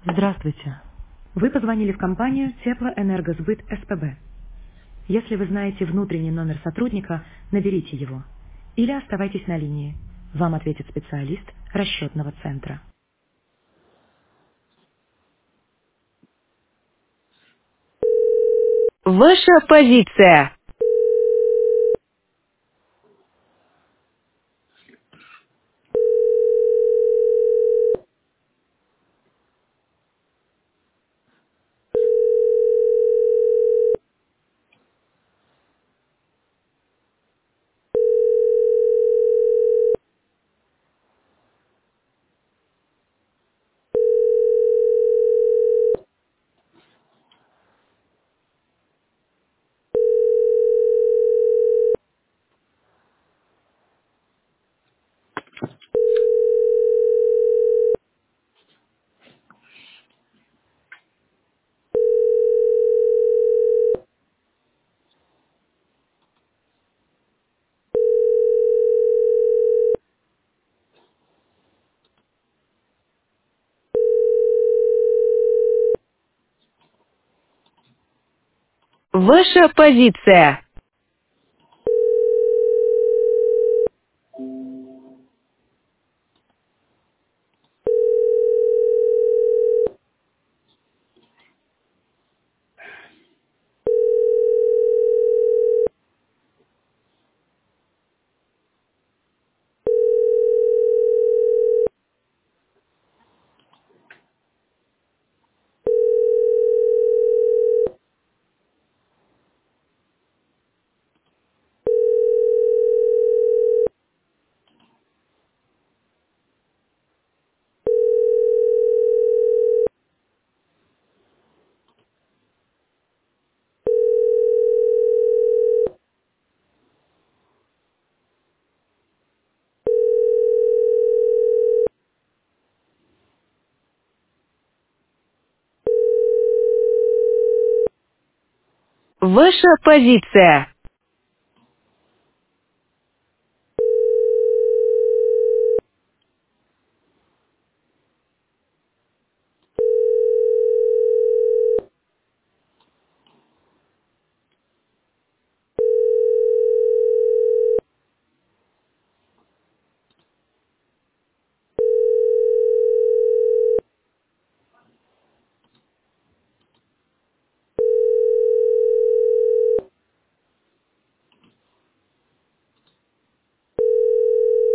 Здравствуйте. Вы позвонили в компанию Теплоэнергосбыт СПБ. Если вы знаете внутренний номер сотрудника, наберите его. Или оставайтесь на линии. Вам ответит специалист расчетного центра. Ваша позиция. Ваша позиция. Ваша позиция.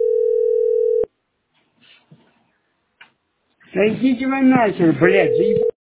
Да идите вы нахер, блядь, заеб...